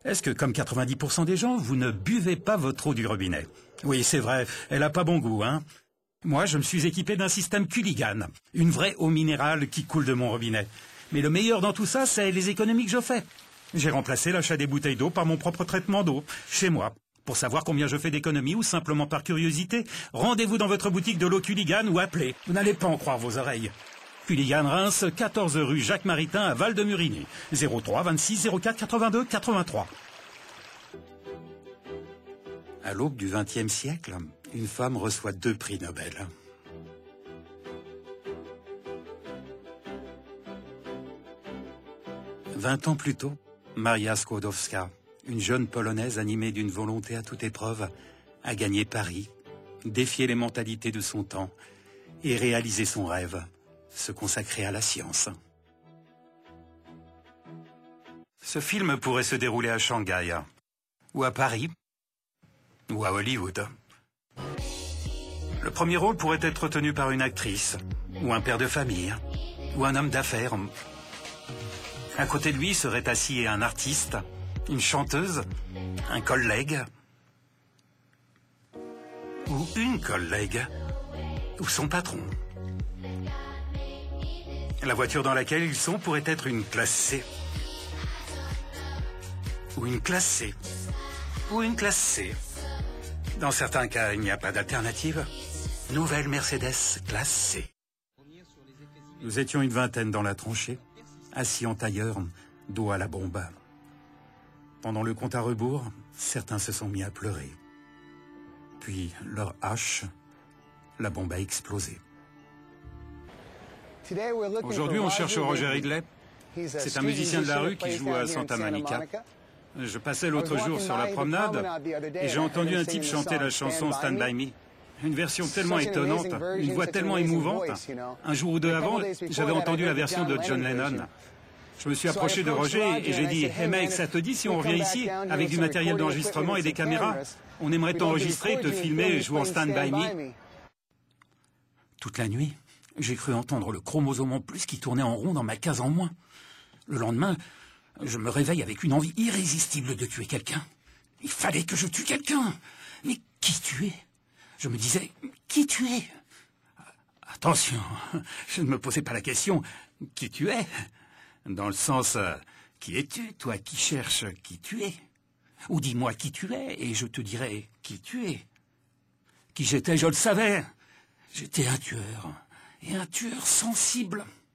Est-ce que, comme 90% des gens, vous ne buvez pas votre eau du robinet? Oui, c'est vrai, elle a pas bon goût, hein. Moi, je me suis équipé d'un système Culligan, une vraie eau minérale qui coule de mon robinet. Mais le meilleur dans tout ça, c'est les économies que je fais. J'ai remplacé l'achat des bouteilles d'eau par mon propre traitement d'eau, chez moi. Pour savoir combien je fais d'économies ou simplement par curiosité, rendez-vous dans votre boutique de l'eau Culligan ou appelez. Vous n'allez pas en croire vos oreilles. Culligan Reims, 14 rue Jacques Maritain à Val-de-Murigny. 03 26 04 82 83. À l'aube du XXe siècle, une femme reçoit 2 prix Nobel. « 20 ans plus tôt, Maria Skłodowska, une jeune Polonaise animée d'une volonté à toute épreuve, a gagné Paris, défié les mentalités de son temps et réalisé son rêve, se consacrer à la science. Ce film pourrait se dérouler à Shanghai, ou à Paris, ou à Hollywood. Le premier rôle pourrait être tenu par une actrice, ou un père de famille, ou un homme d'affaires. À côté de lui serait assis un artiste, une chanteuse, un collègue, ou une collègue, ou son patron. La voiture dans laquelle ils sont pourrait être une classe C, ou une classe C, ou une classe C. Dans certains cas, il n'y a pas d'alternative. Nouvelle Mercedes classe C. Nous étions une vingtaine dans la tranchée, assis en tailleur, dos à la bombe. Pendant le compte à rebours, certains se sont mis à pleurer. Puis, leur hache, la bombe a explosé. Aujourd'hui, on cherche Roger Ridley. C'est un musicien de la rue qui joue à Santa Monica. Je passais l'autre jour sur la promenade et j'ai entendu un type chanter la chanson Stand By Me. Une version tellement étonnante, une voix tellement émouvante. Un jour ou deux avant, j'avais entendu la version de John Lennon. Je me suis approché de Roger et j'ai dit « Hey mec, ça te dit si on revient ici avec du matériel d'enregistrement et des caméras? On aimerait t'enregistrer, te filmer jouant Stand By Me. » Toute la nuit, j'ai cru entendre le chromosome en plus qui tournait en rond dans ma case en moins. Le lendemain, je me réveille avec une envie irrésistible de tuer quelqu'un. Il fallait que je tue quelqu'un. Mais qui tuer? Je me disais, qui tuer? Attention, je ne me posais pas la question, qui tu es? Dans le sens, qui es-tu, toi qui cherches qui tu es? Ou dis-moi qui tu es, et je te dirai qui tu es. Qui j'étais, je le savais. J'étais un tueur, et un tueur sensible.